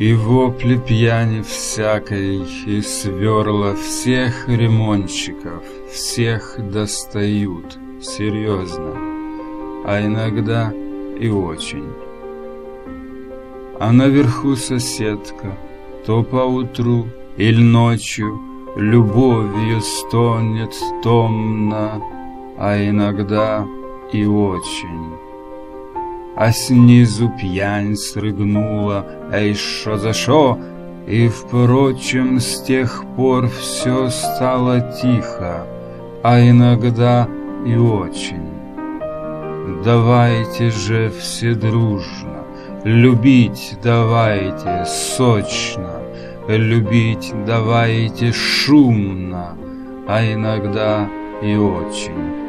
И вопли пьяни всякой, и сверла всех ремонтчиков, всех достают, серьезно, а иногда и очень. А наверху соседка, то поутру или ночью, любовью стонет томно, а иногда и очень. А снизу пьянь срыгнула, эй, шо за шо? И, впрочем, с тех пор все стало тихо, а иногда и очень. Давайте же все дружно, любить давайте сочно, любить давайте шумно, а иногда и очень.